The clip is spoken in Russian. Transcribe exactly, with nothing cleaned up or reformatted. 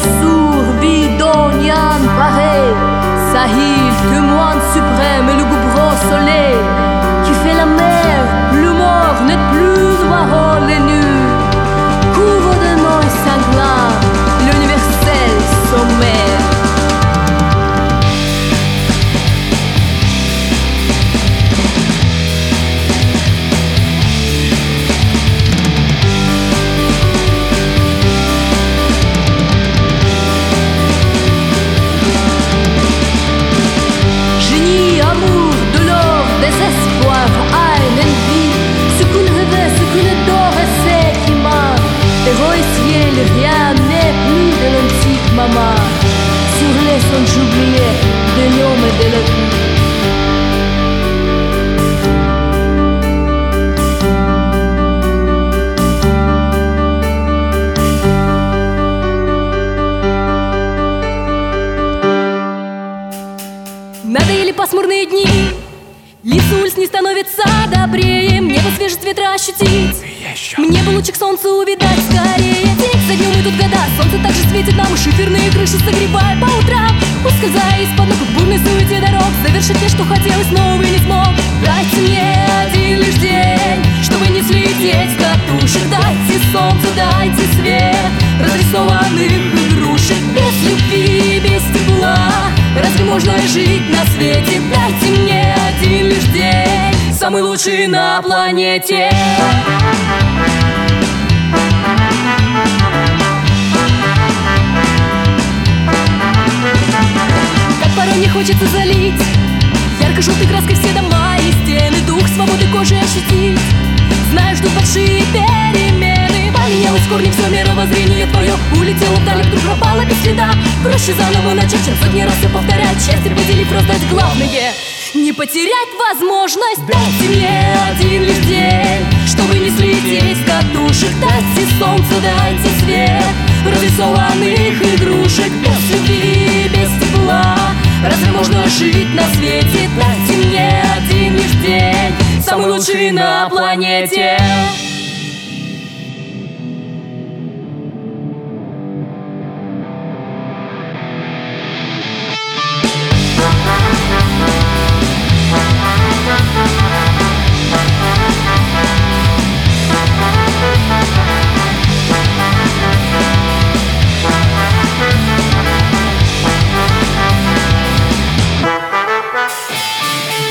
sourd, bidon, Yann, pareil. Sahil, témoin suprême, et le goubrant soleil qui fait la mer, plus mort, n'est plus noir, les nus. Couvre de noms sanglants, l'universel sommaire. Rien n'est plus de l'antique maman sur les sons oubliés de l'homme et de la vie. Надоели пасмурные дни, лицо улиц не становится добрее. Мне бы свежесть ветра ощутить, мне бы лучик солнца увидать скорее. День за днем идут года, солнце также светит нам, шиферные крыши согревая по утрам. Ускользая из-под ног в бурной суете дорог, завершить те, что хотелось, но увы, не смог. Дайте мне один лишь день, чтобы не слететь с катушек. Дайте солнце, дайте свет разрисованных игрушек. Без любви, без тепла, разве можно жить на свете? Дайте мне один лишь день, самый лучший на планете. Как порой не хочется залить ярко-желтой краской все дома и стены, дух свободы кожи ощутить. Знаю, ждут большие перемены, поменялось в корне все мировоззрение твое. Улетело вдали, вдруг пропало без следа. Проще заново начать, чем сотни раз все повторять. Счастье поделив, раздать главное, не потерять возможность. Дайте мне один лишь день, чтобы не слететь с катушек. Дайте солнце, дайте свет разрисованных игрушек. Без любви, без тепла, разве можно жить на свете? Дайте мне один лишь день, самый лучший на планете.